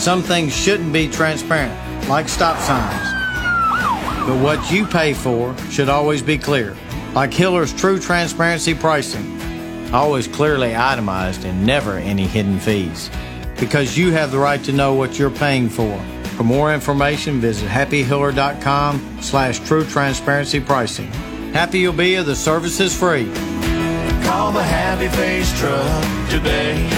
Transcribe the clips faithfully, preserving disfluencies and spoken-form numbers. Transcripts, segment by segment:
some things shouldn't be transparent, like stop signs. But what you pay for should always be clear, like Hiller's True Transparency Pricing. Always clearly itemized and never any hidden fees. Because you have the right to know what you're paying for. For more information, visit happyhiller.com slash true transparency pricing. Happy you'll be, the service is free. Call the Happy Face Truck today.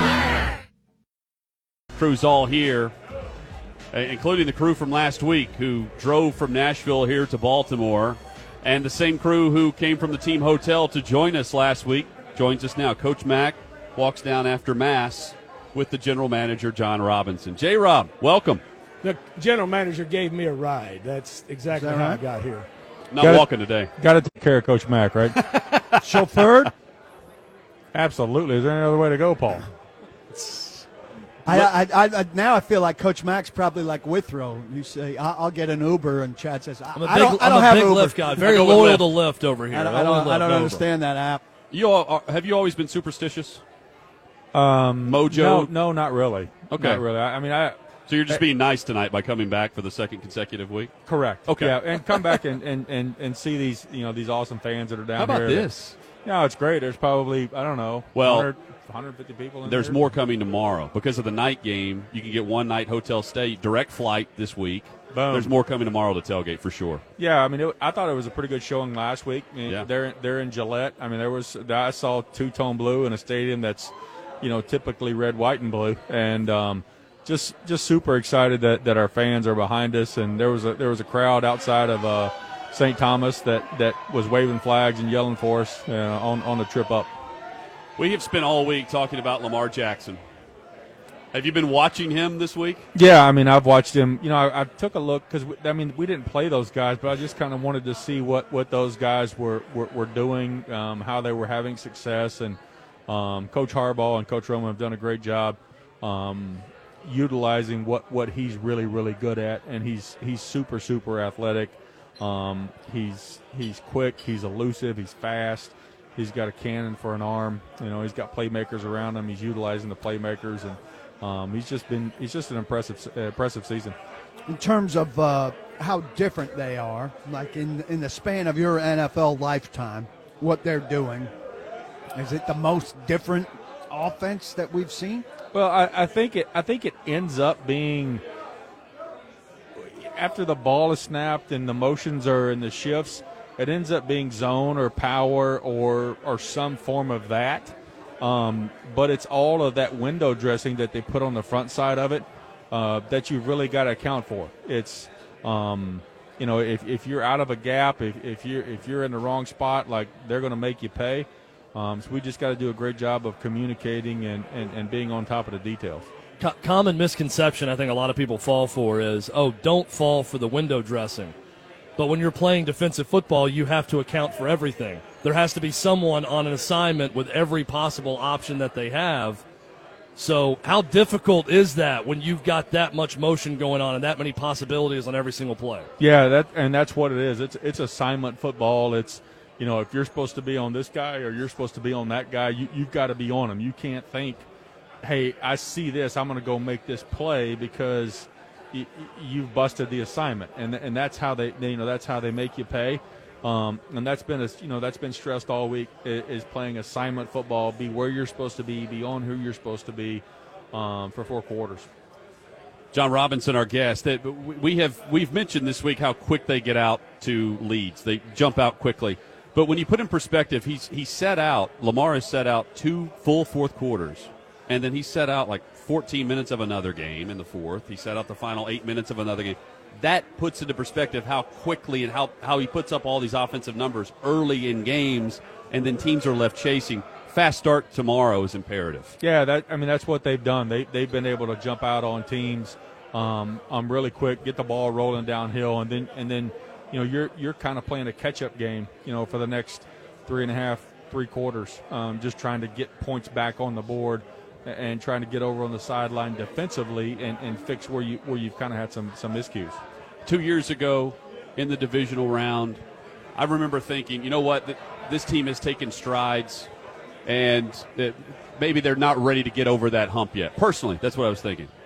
Crew's all here, including the crew from last week who drove from Nashville here to Baltimore, and the same crew who came from the team hotel to join us last week joins us now. Coach Mack walks down after Mass with the general manager, John Robinson. J-Rob, welcome. The general manager gave me a ride. That's exactly that how right? I got here. Not Gotta, walking today. Got to take care of Coach Mack, right? Chauffeured? Absolutely. Is there any other way to go, Paul? I, I, I, I now I feel like Coach Mack's probably like Withrow. You say I'll, I'll get an Uber, and Chad says I, I'm a big, I don't, I don't I'm a have big Uber. Lyft guy. Very go with loyal Lyft. to Lyft over here. I don't, I Only don't, I Lyft don't over. understand that app. You all are, have you always been superstitious? Um, Mojo? No, no, not really. Okay. Not really. I, I mean, I So you're just being nice tonight by coming back for the second consecutive week? correct. Okay. Yeah, and come back and, and, and, and see these you know these awesome fans that are down How about here. this? Yeah, it's great. There's probably I don't know. Well, one hundred, one hundred fifty people in There's here. more coming tomorrow. Because of the night game, you can get one night hotel stay, direct flight this week. Boom. There's more coming tomorrow to tailgate for sure. Yeah, I mean, it, I thought it was a pretty good showing last week. I mean, Yeah. They're they're in Gillette. I mean, there was I saw two tone blue in a stadium that's, you know, typically red, white, and blue, and um, just just super excited that, that our fans are behind us. And there was a there was a crowd outside of uh, Saint Thomas that, that was waving flags and yelling for us uh, on on the trip up. We have spent all week talking about Lamar Jackson. Have you been watching him this week? Yeah, I mean, I've watched him. You know, I, I took a look because I mean, we didn't play those guys, but I just kind of wanted to see what, what those guys were were, were doing, um, how they were having success, and um, Coach Harbaugh and Coach Roman have done a great job um, utilizing what, what he's really really good at, and he's he's super super athletic. Um, he's he's quick, he's elusive, he's fast. He's got a cannon for an arm. You know, he's got playmakers around him. He's utilizing the playmakers and. Um, he's just been he's just an impressive uh, impressive season. In terms of uh, how different they are, like in in the span of your N F L lifetime, what they're doing, is it the most different offense that we've seen? Well, I, I think it I think it ends up being after the ball is snapped and the motions are in the shifts, it ends up being zone or power or or some form of that. Um, but it's all of that window dressing that they put on the front side of it uh, that you've really got to account for. It's, um, you know, if, if you're out of a gap, if, if you're if you're in the wrong spot, like they're going to make you pay. Um, so we just got to do a great job of communicating and, and, and being on top of the details. Co- common misconception I think a lot of people fall for is, oh, don't fall for the window dressing. But when you're playing defensive football, you have to account for everything. There has to be someone on an assignment with every possible option that they have. So how difficult is that when you've got that much motion going on and that many possibilities on every single play? Yeah, that and that's what it is. It's it's assignment football. It's, you know, if you're supposed to be on this guy or you're supposed to be on that guy, you, you've got to be on him. You can't think, hey, I see this, I'm going to go make this play because – you've busted the assignment, and and that's how they, they you know that's how they make you pay, um, and that's been a, you know that's been stressed all week is, is playing assignment football, be where you're supposed to be, be on who you're supposed to be, um, for four quarters. John Robinson, our guest. That we have we've mentioned this week how quick they get out to leads. They jump out quickly, but when you put in perspective, he's he set out Lamar has set out two full fourth quarters, and then he set out like fourteen minutes of another game in the fourth. He set out the final eight minutes of another game. That puts into perspective how quickly and how, how he puts up all these offensive numbers early in games, and then teams are left chasing. Fast start tomorrow is imperative. Yeah, that I mean that's what they've done. They they've been able to jump out on teams um, um really quick, get the ball rolling downhill, and then and then you know you're you're kind of playing a catch up game, you know, for the next three and a half, three quarters, um, just trying to get points back on the board and trying to get over on the sideline defensively and, and fix where you where you've kind of had some some miscues. Two years ago in the divisional round, I remember thinking, you know what, this team has taken strides, and maybe they're not ready to get over that hump yet. Personally, that's what I was thinking.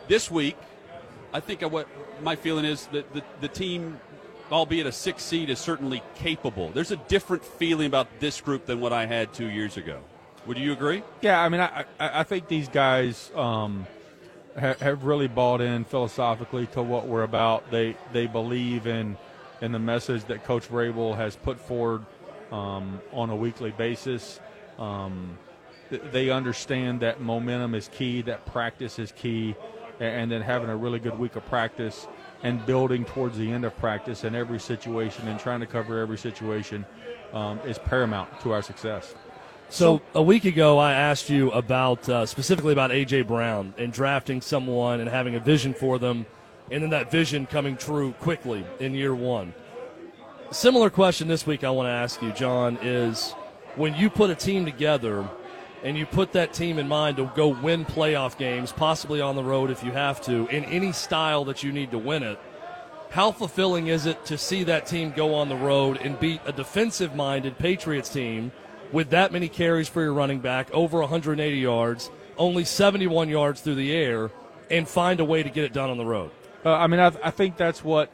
This week, I think what my feeling is that the, the team, albeit a six seed, is certainly capable. There's a different feeling about this group than what I had two years ago. Would you agree? Yeah, I mean, I, I, I think these guys um, ha, have really bought in philosophically to what we're about. They they believe in in the message that Coach Vrabel has put forward um, on a weekly basis. Um, th- they understand that momentum is key, that practice is key, and, and then having a really good week of practice and building towards the end of practice in every situation and trying to cover every situation um, is paramount to our success. So a week ago, I asked you about uh, specifically about A J. Brown and drafting someone and having a vision for them, and then that vision coming true quickly in year one. Similar question this week I want to ask you, John, is when you put a team together and you put that team in mind to go win playoff games, possibly on the road if you have to, in any style that you need to win it, how fulfilling is it to see that team go on the road and beat a defensive-minded Patriots team with that many carries for your running back, over one hundred eighty yards, only seventy-one yards through the air, and find a way to get it done on the road? Uh, I mean, I, I think that's what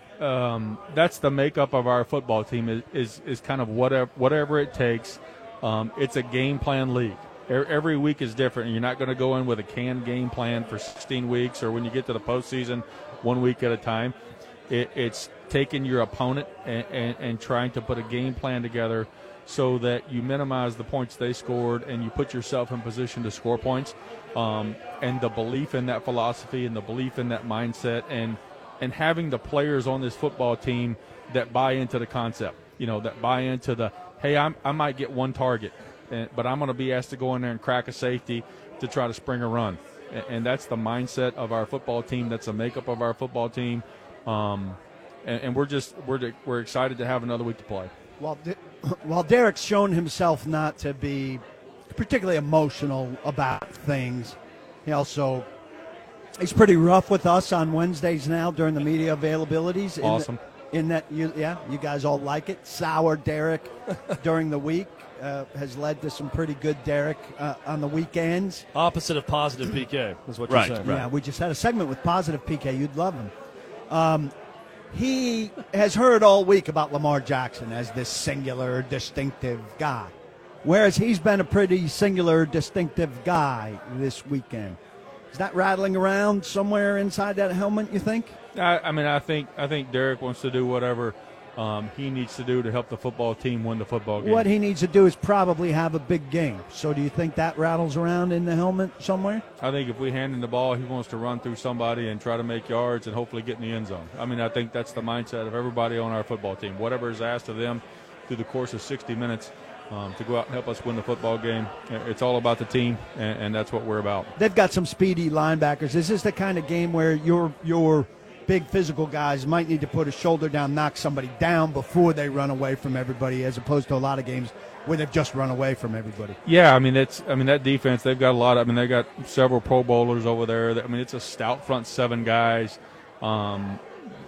um, that's the makeup of our football team is is, is kind of whatever whatever it takes. Um, it's a game plan league. Every week is different, and you're not going to go in with a canned game plan for sixteen weeks, or when you get to the postseason, one week at a time. It, it's taking your opponent and, and, and trying to put a game plan together so that you minimize the points they scored and you put yourself in position to score points. Um, and the belief in that philosophy and the belief in that mindset and and having the players on this football team that buy into the concept, you know, that buy into the, hey, I'm, I might get one target, and, but I'm going to be asked to go in there and crack a safety to try to spring a run. And, and that's the mindset of our football team. That's the makeup of our football team. Um, and, and we're just we're we're excited to have another week to play. While, De- while Derek's shown himself not to be particularly emotional about things, he also he's pretty rough with us on Wednesdays now during the media availabilities. Awesome. In, the, in that, you, yeah, you guys all like it. Sour Derek during the week uh, has led to some pretty good Derek uh, on the weekends. Opposite of positive P K is what Right, you're saying. right. Yeah, we just had a segment with positive P K. You'd love him. Um, he has heard all week about Lamar Jackson as this singular, distinctive guy, whereas he's been a pretty singular, distinctive guy this weekend. Is that rattling around somewhere inside that helmet, you think? I, I mean, I think I think Derek wants to do whatever um, he needs to do to help the football team win the football game. What he needs to do is probably have a big game. So do you think that rattles around in the helmet somewhere? I think if we hand him the ball, he wants to run through somebody and try to make yards and hopefully get in the end zone. I mean, I think that's the mindset of everybody on our football team. Whatever is asked of them through the course of sixty minutes um, to go out and help us win the football game, it's all about the team, and, and that's what we're about. They've got some speedy linebackers. Is this the kind of game where your your big physical guys might need to put a shoulder down, knock somebody down before they run away from everybody, as opposed to a lot of games where they've just run away from everybody? Yeah, I mean it's I mean that defense, they've got a lot. Of, I mean they got several Pro Bowlers over there. I mean it's a stout front seven guys. Um,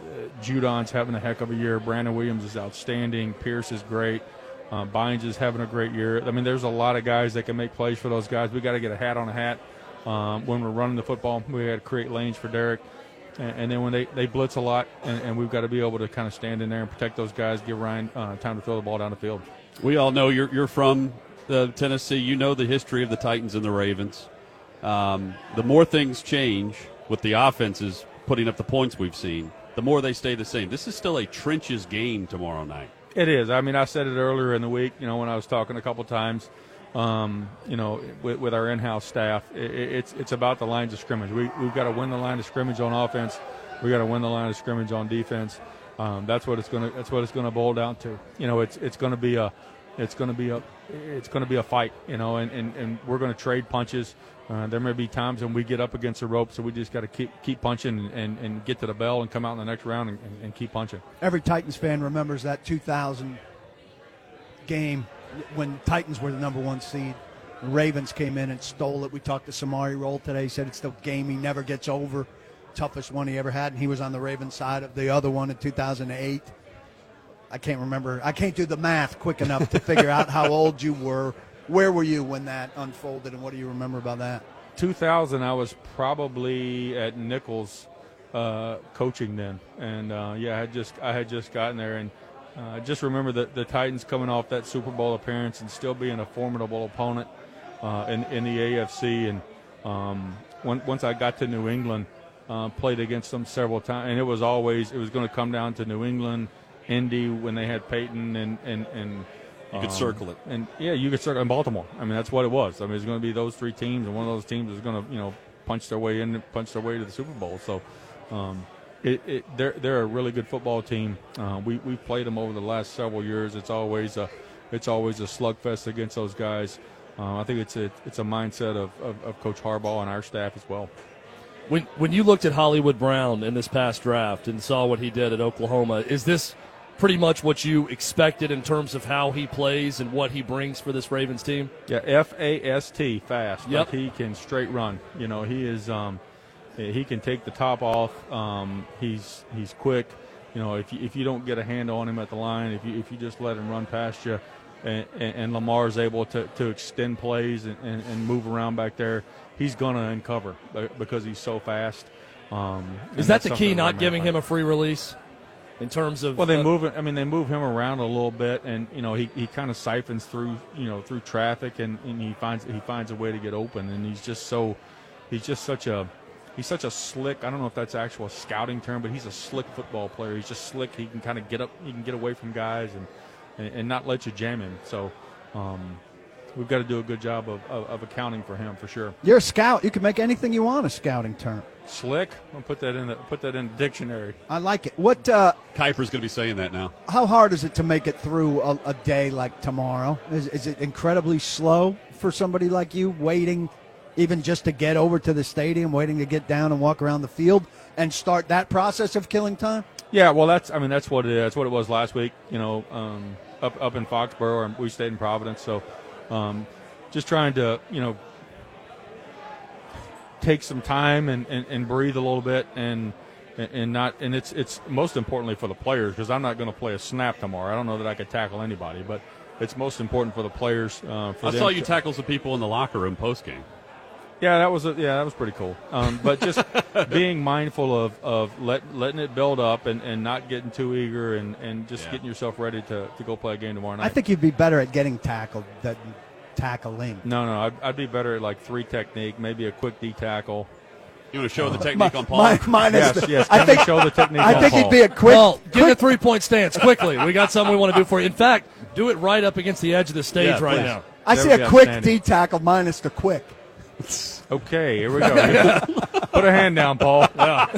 Judon's having a heck of a year. Brandon Williams is outstanding. Pierce is great. Uh, Bynes is having a great year. I mean there's a lot of guys that can make plays for those guys. We got to get a hat on a hat um, when we're running the football. We got to create lanes for Derek. And then when they, they blitz a lot, and, and we've got to be able to kind of stand in there and protect those guys, give Ryan uh, time to throw the ball down the field. We all know you're you're from uh, Tennessee. You know the history of the Titans and the Ravens. Um, the more things change with the offenses putting up the points we've seen, the more they stay the same. This is still a trenches game tomorrow night. It is. I mean, I said it earlier in the week, you know, when I was talking a couple times. Um, you know, with, with our in-house staff, it, it's it's about the lines of scrimmage. We, we've got to win the line of scrimmage on offense. We've got to win the line of scrimmage on defense. Um, that's what it's going to that's what it's going to boil down to. You know, it's it's going to be a it's going to be a it's going to be a fight. You know, and, and, and we're going to trade punches. Uh, there may be times when we get up against the rope, so we just got to keep keep punching and, and get to the bell and come out in the next round and, and, and keep punching. Every Titans fan remembers that two thousand game when Titans were the number one seed. The Ravens came in and stole it. We talked to Samari Roll today. He said it's the game he never gets over. Toughest one he ever had, and he was on the Ravens side of the other one in two thousand eight. I can't remember. I can't do the math quick enough to figure out how old you were. Where were you when that unfolded, and what do you remember about that? two thousand, I was probably at Nichols uh, coaching then, and uh, yeah, I had just I had just gotten there, and uh, I just remember the the Titans coming off that Super Bowl appearance and still being a formidable opponent uh, in in the A F C, and um, when, once I got to New England, uh, played against them several times, and it was always it was going to come down to New England, Indy when they had Peyton, and and and. You could Um, circle it. And, yeah, you could circle in Baltimore. I mean, that's what it was. I mean, it's going to be those three teams, and one of those teams is going to, you know, punch their way in, punch their way to the Super Bowl. So um, it, it, they're, they're a really good football team. Uh, we, we've played them over the last several years. It's always a, it's always a slugfest against those guys. Uh, I think it's a, it's a mindset of, of, of Coach Harbaugh and our staff as well. When when you looked at Hollywood Brown in this past draft and saw what he did at Oklahoma, is this pretty much what you expected in terms of how he plays and what he brings for this Ravens team? Yeah, F A S T, fast. Yep. Like he can straight run. You know, he is. Um, he can take the top off. Um, he's he's quick. You know, if you, if you don't get a hand on him at the line, if you if you just let him run past you, and, and, and Lamar is able to, to extend plays and, and, and move around back there, he's gonna uncover because he's so fast. Um, is that the key? Not giving him a free release? In terms of well, they uh, move it. I mean, they move him around a little bit, and you know, he, he kind of siphons through, you know, through traffic, and, and he finds he finds a way to get open, and he's just so, he's just such a, he's such a slick. I don't know if that's actual a scouting term, but he's a slick football player. He's just slick. He can kind of get up, he can get away from guys, and and, and not let you jam him. So, um, we've got to do a good job of, of, of accounting for him for sure. You're a scout. You can make anything you want a scouting term. Slick. I'll put that in the put that in the dictionary. I like it. What? Uh, Kuiper's going to be saying that now. how hard is it to make it through a, a day like tomorrow? Is, is it incredibly slow for somebody like you, waiting even just to get over to the stadium, waiting to get down and walk around the field and start that process of killing time? Yeah, well, that's I mean that's what it is. That's what it was last week. You know, um, up up in Foxborough, and we stayed in Providence. So, um, just trying to you know take some time and, and, and breathe a little bit, and and not and it's it's most importantly for the players, because I'm not going to play a snap tomorrow. I don't know that I could tackle anybody, but it's most important for the players. Uh, for I them saw you to, tackle some people in the locker room post game. Yeah, that was a, yeah, that was pretty cool. Um, but just being mindful of, of let, letting it build up and, and not getting too eager, and, and just Yeah. getting yourself ready to, to go play a game tomorrow night. I think you'd be better at getting tackled than tackling. No, no, I'd, I'd be better at like three technique, maybe a quick D tackle. You want to show the technique My- on Paul? my- mine is Yes, the- yes. I Can think we show the technique I on think Paul? he'd be a quick. well, give quick a three-point stance quickly. We got something we want to do for you. In fact, do it right up against the edge of the stage Yeah, right please. now. I There see we a go, quick outstanding. D tackle minus the quick. Okay, here we go. Put a hand down, Paul.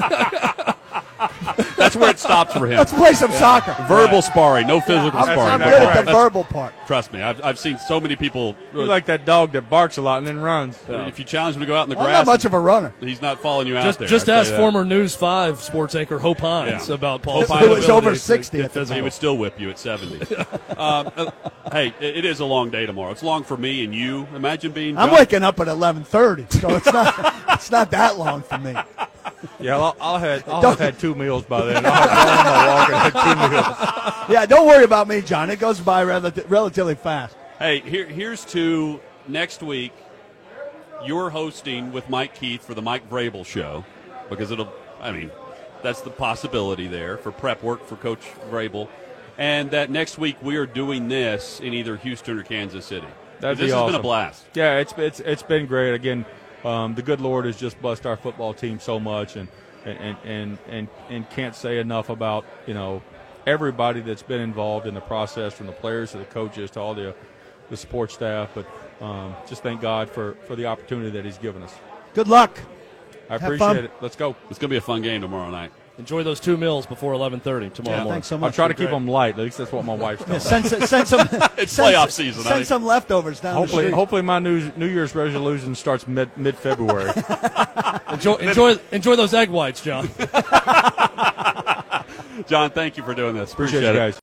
That's where it stops for him. Let's play some soccer. Verbal sparring, no physical I'm, sparring. I'm That's good right. at the verbal part. Trust me, I've, I've seen so many people. You're like that dog that barks a lot and then runs. If you challenge him to go out in the I'm grass, not much of a runner. he's not following you out Just, there. just I tell ask you that. former News five sports anchor Hope Hines Yeah. about Paul's Hope Hines Who was ability over to sixty get at the physical. He would still whip you at seventy. um, uh, hey, it, it is a long day tomorrow. It's long for me and you. Imagine being. I'm John- waking up at eleven thirty, so it's not it's not that long for me. Yeah, I'll, I'll, had, I'll have had two meals by then. I'll have gone on my walk and had two meals. Yeah, don't worry about me, John. It goes by relati- relatively fast. Hey, here, here's to next week. You're hosting with Mike Keith for the Mike Vrabel Show, because it'll. I mean, that's the possibility there for prep work for Coach Vrabel, and that next week we are doing this in either Houston or Kansas City. That'd this be has awesome. been a blast. Yeah, it's it's it's been great. Again, um, the good Lord has just blessed our football team so much, and and and and and can't say enough about you know everybody that's been involved in the process, from the players to the coaches to all the the support staff. But um, just thank God for for the opportunity that He's given us. Good luck. I Have appreciate fun. it. Let's go. It's going to be a fun game tomorrow night. Enjoy those two meals before eleven thirty tomorrow Yeah, morning. Thanks so I'll much. try to You're keep great. them light. At least that's what my wife's Yeah, telling me. send, send some. It's send, playoff season, Send honey. some leftovers down Hopefully, the street. hopefully my New New Year's resolution starts mid mid February. Enjoy, enjoy, enjoy those egg whites, John. John, thank you for doing this. Appreciate you guys.